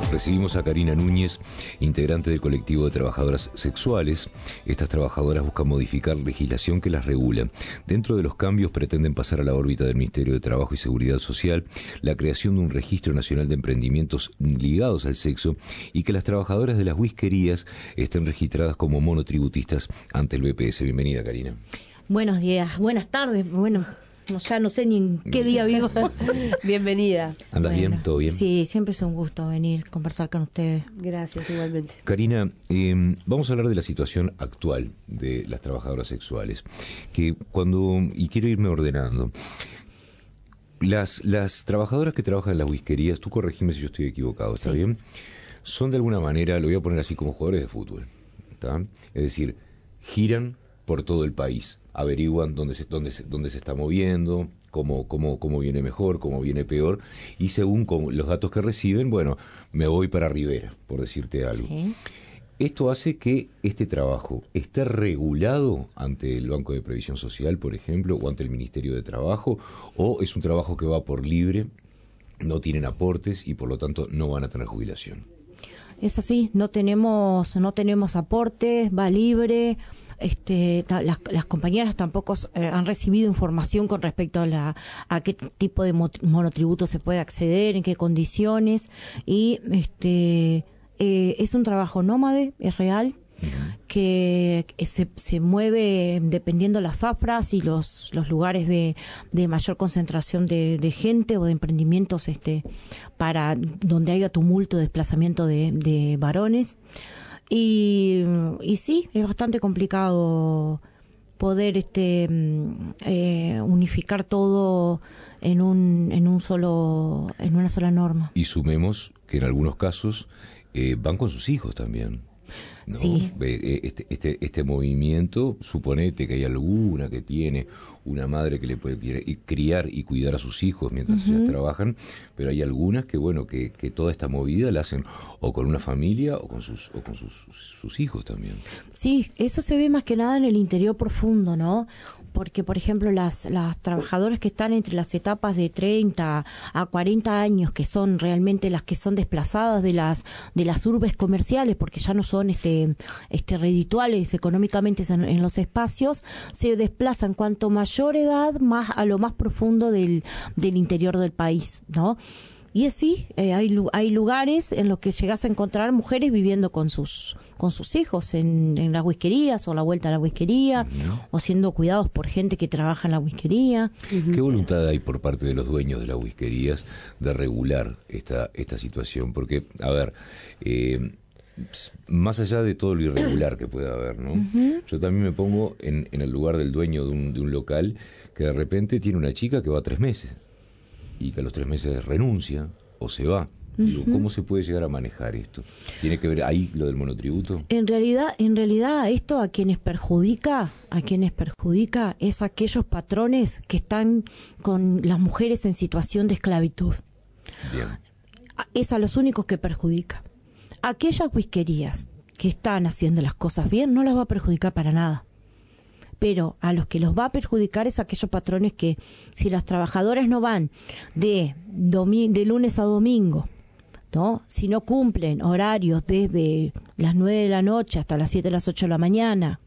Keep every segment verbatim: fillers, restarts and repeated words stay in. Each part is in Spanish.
Recibimos a Karina Núñez, integrante del colectivo de trabajadoras sexuales. Estas trabajadoras buscan modificar legislación que las regula. Dentro de los cambios pretenden pasar a la órbita del Ministerio de Trabajo y Seguridad Social la creación de un registro nacional de emprendimientos ligados al sexo y que las trabajadoras de las whiskerías estén registradas como monotributistas ante el B P S. Bienvenida, Karina. Buenos días, buenas tardes, bueno... No, ya no sé ni en qué día vivo. Bienvenida. ¿Andas Bueno, bien? ¿Todo bien? Sí, siempre es un gusto venir, conversar con ustedes. Gracias, igualmente. Karina, eh, vamos a hablar de la situación actual de las trabajadoras sexuales. Que cuando, y quiero irme ordenando, las, las trabajadoras que trabajan en las whiskerías, tú corregime si yo estoy equivocado, ¿está Sí. bien? Son de alguna manera, lo voy a poner así, como jugadores de fútbol, ¿está? Es decir, giran por todo el país, averiguan dónde se, dónde se, dónde se está moviendo, cómo, cómo, cómo viene mejor, cómo viene peor, y según cómo, los datos que reciben, bueno, me voy para Rivera, por decirte algo. Sí. Esto hace que este trabajo esté regulado ante el Banco de Previsión Social, por ejemplo, o ante el Ministerio de Trabajo, o es un trabajo que va por libre, no tienen aportes y por lo tanto no van a tener jubilación. Es así, no tenemos, no tenemos aportes, va libre. Este, ta- las, las compañeras tampoco eh, han recibido información con respecto a, la, a qué tipo de mo- monotributo se puede acceder, en qué condiciones, y este eh, es un trabajo nómade, es real, que, que se, se mueve dependiendo las zafras y los, los lugares de, de mayor concentración de, de gente o de emprendimientos, este, para donde haya tumulto, desplazamiento de, de varones. Y, y sí, es bastante complicado poder este eh, unificar todo en un en un solo en una sola norma. Y sumemos que en algunos casos eh, van con sus hijos también, ¿no? Sí. Ve, Este, este, este movimiento, suponete que hay alguna que tiene una madre que le puede criar y, criar y cuidar a sus hijos mientras Uh-huh. ellas trabajan, pero hay algunas que, bueno, que, que toda esta movida la hacen o con una familia o con sus o con sus, sus hijos también. Sí, eso se ve más que nada en el interior profundo, ¿no? Porque, por ejemplo, las, las trabajadoras que están entre las etapas de treinta a cuarenta años, que son realmente las que son desplazadas de las de las urbes comerciales, porque ya no son este este redituales económicamente en, en los espacios, se desplazan cuanto mayor edad, más a lo más profundo del, del interior del país, ¿no? Y así, eh, hay, lu- hay lugares en los que llegas a encontrar mujeres viviendo con sus con sus hijos en, en las whiskerías o a la vuelta a la whiskería, Uh-huh. o siendo cuidados por gente que trabaja en la whiskería. ¿Qué voluntad hay por parte de los dueños de las whiskerías de regular esta, esta situación? Porque, a ver, eh, más allá de todo lo irregular que pueda haber, ¿no? Uh-huh. Yo también me pongo en, en el lugar del dueño de un, de un local que de repente tiene una chica que va tres meses y que a los tres meses renuncia o se va. Digo, ¿cómo se puede llegar a manejar esto? ¿Tiene que ver ahí lo del monotributo? En realidad, en realidad esto a quienes perjudica, a quienes perjudica es a aquellos patrones que están con las mujeres en situación de esclavitud. Bien. Es a los únicos que perjudica. Aquellas whiskerías que están haciendo las cosas bien no las va a perjudicar para nada. Pero a los que los va a perjudicar es a aquellos patrones que, si las trabajadoras no van de, domi- de lunes a domingo, ¿no? Si no cumplen horarios desde las nueve de la noche hasta las siete de las ocho de la mañana,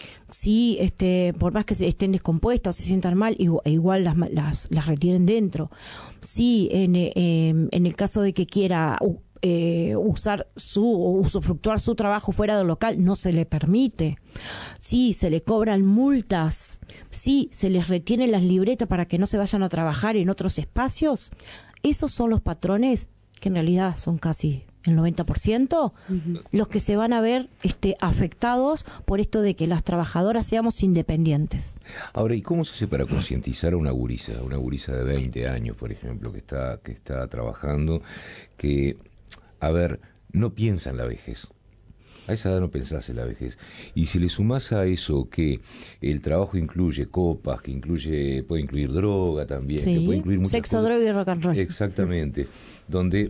si este por más que se estén descompuestas o se sientan mal, igual, igual las, las, las retienen dentro. Si en, eh, en el caso de que quiera uh, eh, usar su o usufructuar su trabajo fuera del local, no se le permite. Si se le cobran multas, si se les retienen las libretas para que no se vayan a trabajar en otros espacios, esos son los patrones que en realidad son casi el noventa por ciento, uh-huh. los que se van a ver este, afectados por esto de que las trabajadoras seamos independientes. Ahora, ¿y cómo se hace para concientizar a una gurisa, una gurisa de veinte años, por ejemplo, que está, que está trabajando, que, a ver, no piensa en la vejez? A esa edad no pensás en la vejez. Y si le sumás a eso que el trabajo incluye copas, que incluye puede incluir droga también, sí, que puede incluir muchas sexo, cosas, droga y rock and roll. Exactamente. Donde,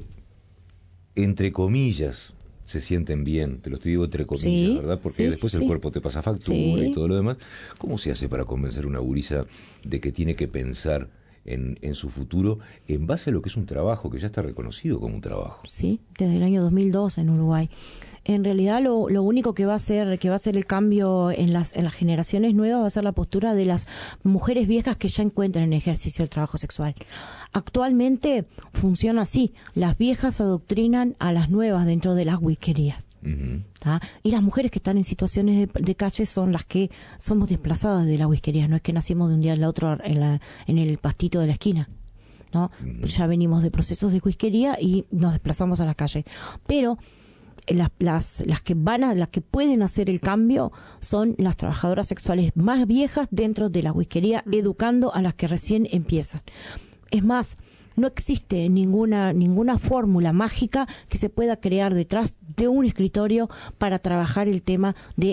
entre comillas, se sienten bien. Te lo estoy digo entre comillas, sí, ¿verdad? Porque sí, después sí, el sí. cuerpo te pasa factura sí. y todo lo demás. ¿Cómo se hace para convencer a una gurisa de que tiene que pensar en, en su futuro en base a lo que es un trabajo que ya está reconocido como un trabajo. Sí, desde el año dos mil dos en Uruguay. En realidad lo, lo único que va a hacer que va a hacer el cambio en las en las generaciones nuevas va a ser la postura de las mujeres viejas que ya encuentran en ejercicio el trabajo sexual. Actualmente funciona así, las viejas adoctrinan a las nuevas dentro de las whiskerías. Uh-huh. Y las mujeres que están en situaciones de, de calle son las que somos desplazadas de la whiskería, no es que nacimos de un día al otro en, la, en el pastito de la esquina, ¿no? Uh-huh. Ya venimos de procesos de whiskería y nos desplazamos a la calle. Pero Las, las, las que van a, las que pueden hacer el cambio son las trabajadoras sexuales más viejas dentro de la whiskería, educando a las que recién empiezan. Es más, no existe ninguna ninguna fórmula mágica que se pueda crear detrás de un escritorio para trabajar el tema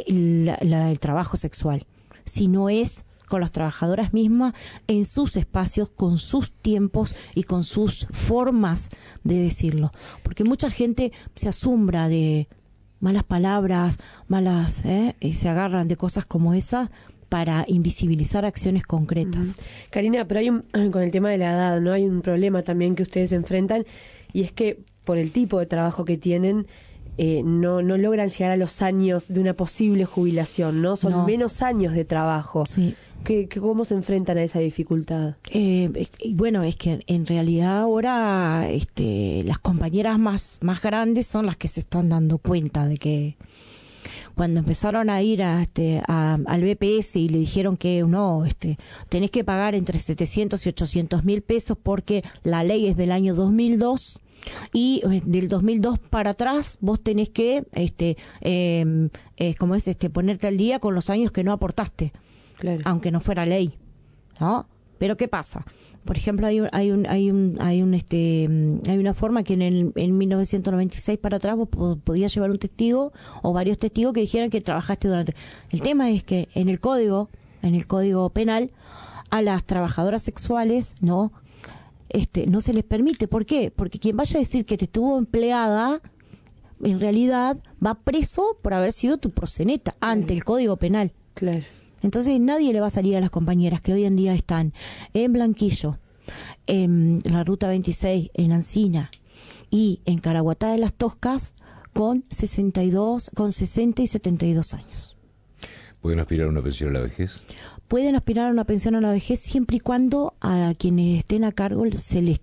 del trabajo sexual, si no es con las trabajadoras mismas en sus espacios, con sus tiempos y con sus formas de decirlo. Porque mucha gente se asombra de malas palabras, malas, ¿eh? y se agarran de cosas como esas para invisibilizar acciones concretas. Uh-huh. Karina, pero hay un, con el tema de la edad, ¿no? Hay un problema también que ustedes enfrentan, y es que por el tipo de trabajo que tienen, eh, no, no logran llegar a los años de una posible jubilación, ¿no? Son no. menos años de trabajo. Sí. ¿Qué, qué, ¿Cómo se enfrentan a esa dificultad? Eh, bueno, es que en realidad ahora este, las compañeras más, más grandes son las que se están dando cuenta de que cuando empezaron a ir a, este, a, al B P S y le dijeron que no, este, tenés que pagar entre setecientos y ochocientos mil pesos porque la ley es del año dos mil dos y del dos mil dos para atrás vos tenés que, este, eh, eh, ¿cómo es? Este, ponerte al día con los años que no aportaste. Claro. Aunque no fuera ley, ¿no? Pero ¿qué pasa? Por ejemplo, hay un, hay un, hay un, hay un, este, hay una forma que en el, en mil novecientos noventa y seis para atrás vos podías llevar un testigo o varios testigos que dijeran que trabajaste durante. El tema es que en el código, en el código penal, a las trabajadoras sexuales, no, este, no se les permite. ¿Por qué? Porque quien vaya a decir que te estuvo empleada, en realidad va preso por haber sido tu proxeneta ante el código penal. Claro. Entonces nadie le va a salir a las compañeras que hoy en día están en Blanquillo, en la Ruta veintiséis, en Ancina y en Caraguatá de las Toscas con sesenta y dos, con sesenta y setenta y dos años. ¿Pueden aspirar a una pensión a la vejez? Pueden aspirar a una pensión a la vejez siempre y cuando a quienes estén a cargo se les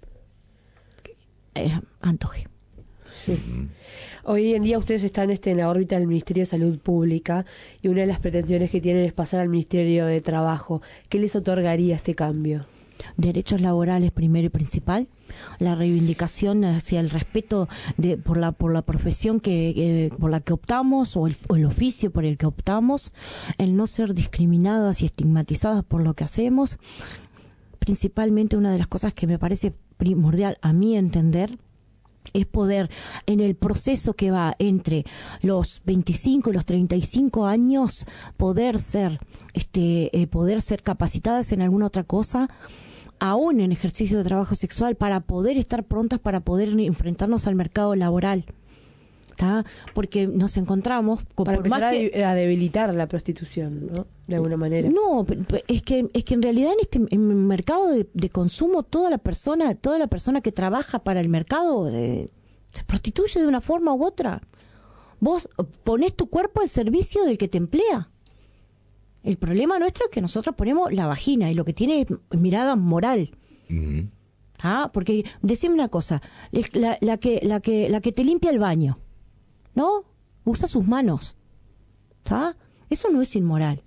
eh, antoje. Sí. Uh-huh. Hoy en día ustedes están este, en la órbita del Ministerio de Salud Pública y una de las pretensiones que tienen es pasar al Ministerio de Trabajo. ¿Qué les otorgaría este cambio? Derechos laborales primero y principal, la reivindicación hacia el respeto de por la por la profesión que eh, por la que optamos o el, o el oficio por el que optamos, el no ser discriminadas y estigmatizadas por lo que hacemos. Principalmente una de las cosas que me parece primordial a mi entender es poder, en el proceso que va entre los veinticinco y los treinta y cinco años, poder ser, este, eh, poder ser capacitadas en alguna otra cosa, aún en ejercicio de trabajo sexual, para poder estar prontas para poder enfrentarnos al mercado laboral. ¿Tá? Porque nos encontramos con, para por empezar más que, a debilitar la prostitución, ¿no? De alguna manera. No, es que es que en realidad en este en el mercado de, de consumo toda la persona toda la persona que trabaja para el mercado eh, se prostituye de una forma u otra. Vos ponés tu cuerpo al servicio del que te emplea. El problema nuestro es que nosotros ponemos la vagina y lo que tiene es mirada moral. Uh-huh. ¿Ah? Porque decime una cosa, la, la que la que la que te limpia el baño, ¿no? Usa sus manos. ¿Sabes? Eso no es inmoral.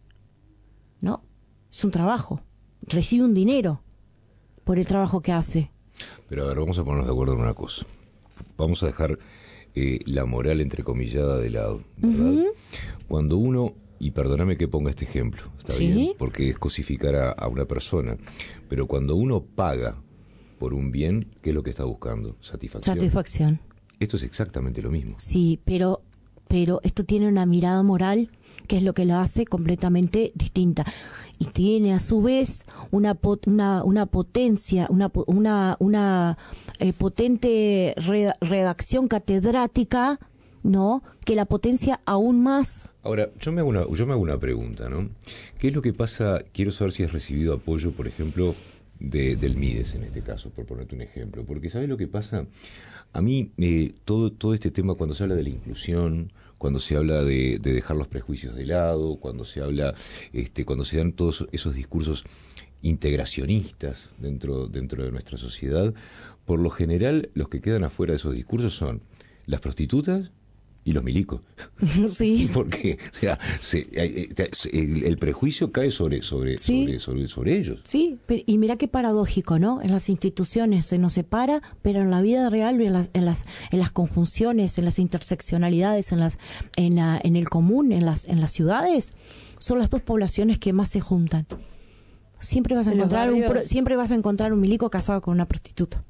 ¿No? Es un trabajo. Recibe un dinero por el trabajo que hace. Pero a ver, vamos a ponernos de acuerdo en una cosa. Vamos a dejar eh, la moral entrecomillada de lado, ¿verdad? Uh-huh. Cuando uno, y perdóname que ponga este ejemplo, ¿está ¿Sí? bien? Porque es cosificar a, a una persona. Pero cuando uno paga por un bien, ¿qué es lo que está buscando? Satisfacción. Satisfacción. Esto es exactamente lo mismo. Sí, pero, pero esto tiene una mirada moral que es lo que lo hace completamente distinta. Y tiene a su vez una pot, una, una potencia, una, una, una eh, potente re, redacción catedrática, ¿no? Que la potencia aún más. Ahora, yo me hago una, yo me hago una pregunta, ¿no? ¿Qué es lo que pasa? Quiero saber si has recibido apoyo, por ejemplo, de, del MIDES en este caso, por ponerte un ejemplo. Porque ¿sabes lo que pasa? A mí eh, todo, todo este tema, cuando se habla de la inclusión, cuando se habla de, de dejar los prejuicios de lado, cuando se habla, este, cuando se dan todos esos discursos integracionistas dentro, dentro de nuestra sociedad, por lo general los que quedan afuera de esos discursos son las prostitutas y los milicos. Sí. Porque, o sea, se, el, el prejuicio cae sobre, sobre, sí. sobre, sobre, sobre ellos. Sí, pero, y mira qué paradójico, ¿no? En las instituciones se nos separa, pero en la vida real, en las, en las, en las conjunciones, en las interseccionalidades, en las, en la, en el común, en las, en las ciudades, son las dos poblaciones que más se juntan. Siempre vas a encontrar un, siempre vas a encontrar un milico casado con una prostituta.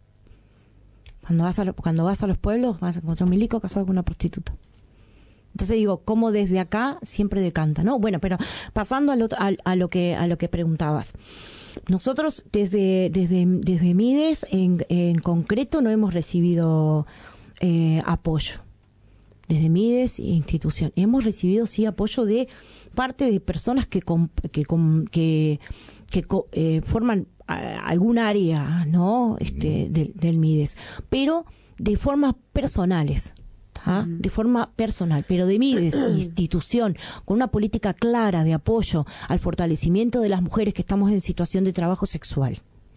Cuando vas a lo, cuando vas a los pueblos vas a encontrar un milico casado con una prostituta. Entonces digo, cómo desde acá siempre decanta, ¿no? Bueno, pero pasando a lo, a, a lo que a lo que preguntabas. Nosotros desde desde desde MIDES en, en concreto no hemos recibido eh, apoyo. Desde MIDES e institución. Hemos recibido sí apoyo de parte de personas que que que que eh, forman algún área, ¿no? Este, del, del MIDES, pero de formas personales, ¿ah? De forma personal, pero de MIDES, institución, con una política clara de apoyo al fortalecimiento de las mujeres que estamos en situación de trabajo sexual.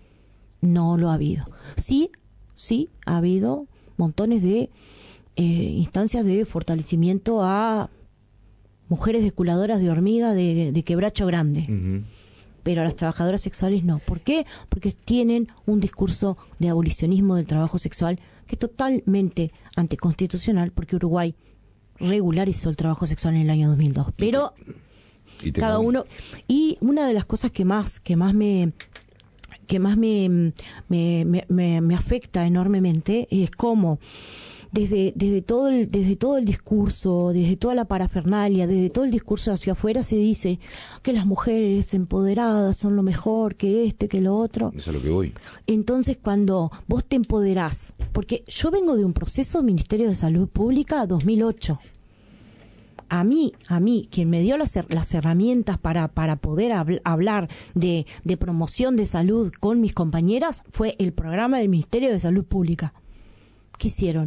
No lo ha habido. Sí, sí, ha habido montones de eh, instancias de fortalecimiento a mujeres desculadoras de hormiga de, de quebracho grande. Uh-huh. Pero a las trabajadoras sexuales no. ¿Por qué? Porque tienen un discurso de abolicionismo del trabajo sexual que es totalmente anticonstitucional, porque Uruguay regularizó el trabajo sexual en el año dos mil dos. Pero ¿Y te, cada uno... Y una de las cosas que más que más me que más me me, me, me, me afecta enormemente es cómo Desde, desde todo el, desde todo el discurso, desde toda la parafernalia, desde todo el discurso hacia afuera se dice que las mujeres empoderadas son lo mejor, que este, que lo otro. Eso es a lo que voy. Entonces, cuando vos te empoderás, porque yo vengo de un proceso del Ministerio de Salud Pública dos mil ocho. A mí, a mí, quien me dio las, las herramientas para, para poder habl- hablar de, de promoción de salud con mis compañeras fue el programa del Ministerio de Salud Pública. ¿Qué hicieron?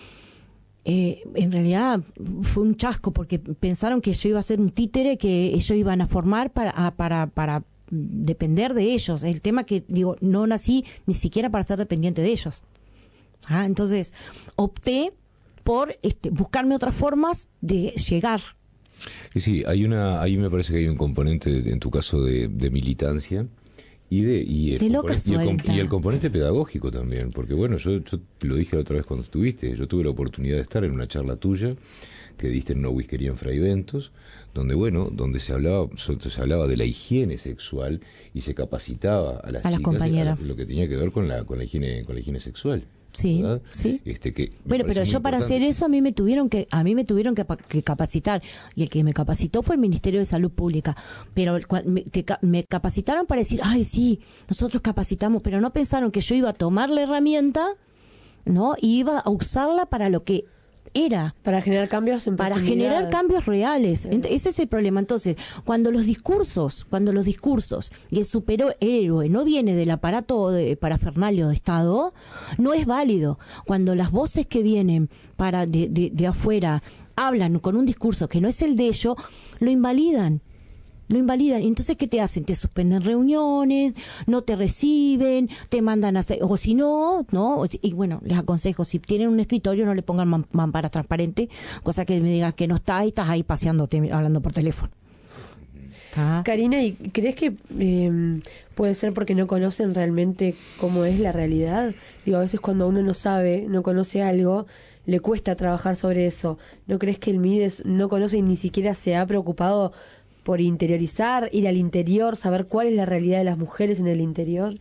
Eh, en realidad fue un chasco porque pensaron que yo iba a ser un títere que ellos iban a formar para, para, para depender de ellos. El tema que, digo, no nací ni siquiera para ser dependiente de ellos. Ah, entonces opté por este, buscarme otras formas de llegar. Sí, hay una, ahí me parece que hay un componente en tu caso de, de militancia. Y, de, y, el de componente, y, el, y el componente pedagógico también, porque bueno, yo, yo lo dije la otra vez cuando estuviste, yo tuve la oportunidad de estar en una charla tuya que diste en una whiskería en Fray Ventos, donde bueno, donde se hablaba, se hablaba de la higiene sexual y se capacitaba a las a chicas compañeras. A lo que tenía que ver con la con la higiene con la higiene sexual. Sí, ¿verdad? sí. Este, que bueno, pero yo para hacer eso a mí me tuvieron que a mí me tuvieron que, que capacitar y el que me capacitó fue el Ministerio de Salud Pública. Pero me, te, me capacitaron para decir, ay, sí, nosotros capacitamos, pero no pensaron que yo iba a tomar la herramienta, ¿no? Y iba a usarla para lo que era. Para generar cambios en Para generar cambios reales. Sí. Ese es el problema. Entonces, cuando los discursos, cuando los discursos y el superhéroe no viene del aparato de parafernalio de Estado, no es válido. Cuando las voces que vienen para de, de, de afuera hablan con un discurso que no es el de ellos, lo invalidan. Lo invalidan. Entonces, ¿qué te hacen? Te suspenden reuniones, no te reciben, te mandan a hacer, o si no, no, y bueno, les aconsejo, si tienen un escritorio, no le pongan man, mampara transparente, cosa que me digas que no está y estás ahí paseándote, hablando por teléfono. ¿Ah? Karina, ¿y crees que eh, puede ser porque no conocen realmente cómo es la realidad? Digo, a veces cuando uno no sabe, no conoce algo, le cuesta trabajar sobre eso. ¿No crees que el MIDES no conoce y ni siquiera se ha preocupado por interiorizar, ir al interior, saber cuál es la realidad de las mujeres en el interior?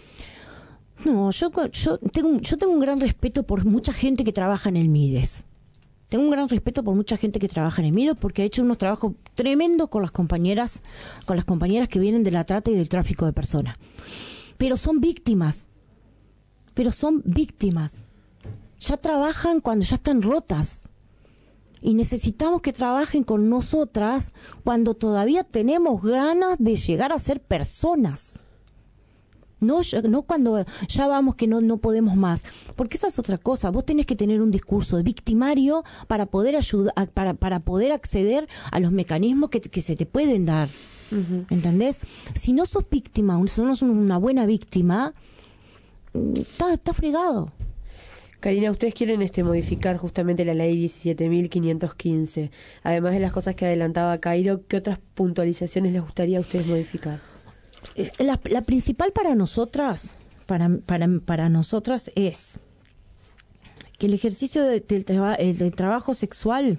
No, yo yo tengo yo tengo un gran respeto por mucha gente que trabaja en el MIDES. Tengo un gran respeto por mucha gente que trabaja en el MIDES porque ha hecho unos trabajos tremendos con las compañeras, con las compañeras que vienen de la trata y del tráfico de personas. Pero son víctimas. Pero son víctimas. Ya trabajan cuando ya están rotas. Y necesitamos que trabajen con nosotras cuando todavía tenemos ganas de llegar a ser personas. No, no cuando ya vamos que no, no podemos más. Porque esa es otra cosa. Vos tenés que tener un discurso victimario para poder ayudar, para, para poder acceder a los mecanismos que, que se te pueden dar. Uh-huh. ¿Entendés? Si no sos víctima, si no sos una buena víctima, está, está fregado. Karina, ustedes quieren este modificar justamente la ley diecisiete mil quinientos quince. Además de las cosas que adelantaba Cairo, ¿qué otras puntualizaciones les gustaría a ustedes modificar? La, la principal para nosotras, para, para, para nosotras es que el ejercicio de, del, traba, del trabajo sexual,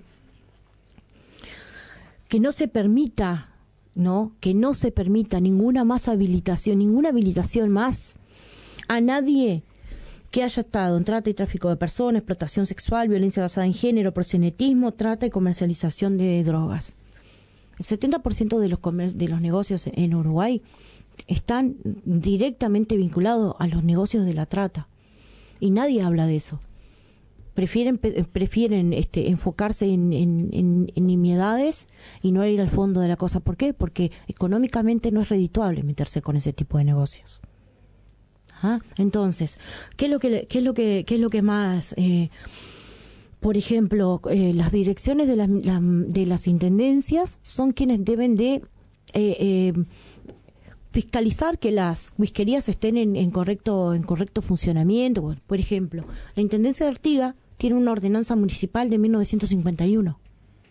que no se permita, ¿no? Que no se permita ninguna más habilitación, ninguna habilitación más a nadie que haya estado en trata y tráfico de personas, explotación sexual, violencia basada en género, proxenetismo, trata y comercialización de drogas. El setenta por ciento de los, comer- de los negocios en Uruguay están directamente vinculados a los negocios de la trata. Y nadie habla de eso. Prefieren prefieren este, enfocarse en, en, en, en nimiedades y no ir al fondo de la cosa. ¿Por qué? Porque económicamente no es redituable meterse con ese tipo de negocios. ¿Ah? Entonces, ¿qué es lo que qué es lo que qué es lo que más eh, por ejemplo, eh, las direcciones de las la, de las intendencias son quienes deben de eh, eh, fiscalizar que las whiskerías estén en, en correcto en correcto funcionamiento. Bueno, por ejemplo, la Intendencia de Artigas tiene una ordenanza municipal de mil novecientos cincuenta y uno.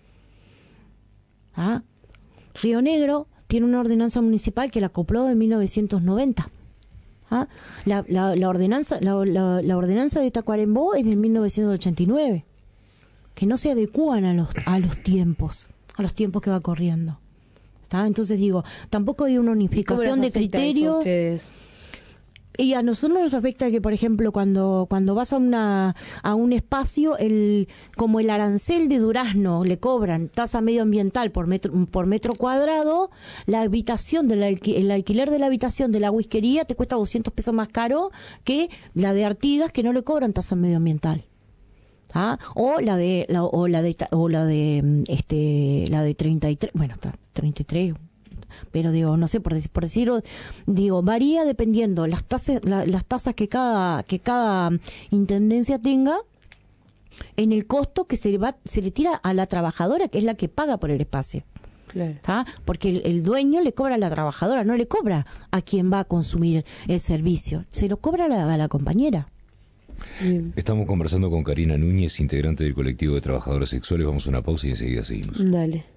¿Ah? Río Negro tiene una ordenanza municipal que la acopló en mil novecientos noventa. ¿Ah? La, la, la ordenanza la, la, la ordenanza de Tacuarembó es de mil novecientos ochenta y nueve, que no se adecúan a los a los tiempos, a los tiempos que va corriendo. ¿Está? Entonces digo, tampoco hay una unificación de criterios. Y a nosotros nos afecta que, por ejemplo, cuando cuando vas a una a un espacio, el como el arancel de durazno le cobran tasa medioambiental por metro por metro cuadrado, la habitación del alqui, el alquiler de la habitación de la whiskería te cuesta doscientos pesos más caro que la de Artigas, que no le cobran tasa medioambiental. ¿Ah? O la de la, o la de o la de este la de treinta y tres, bueno, treinta y tres, pero digo, no sé, por decir, por decirlo, digo, varía dependiendo las tasas la, las tasas que cada que cada intendencia tenga en el costo que se le va se le tira a la trabajadora, que es la que paga por el espacio. Claro. ¿Ah? Porque el, el dueño le cobra a la trabajadora, no le cobra a quien va a consumir el servicio, se lo cobra a la, a la compañera. Bien. Estamos conversando con Karina Núñez, integrante del colectivo de trabajadores sexuales. Vamos a una pausa y enseguida seguimos. Dale.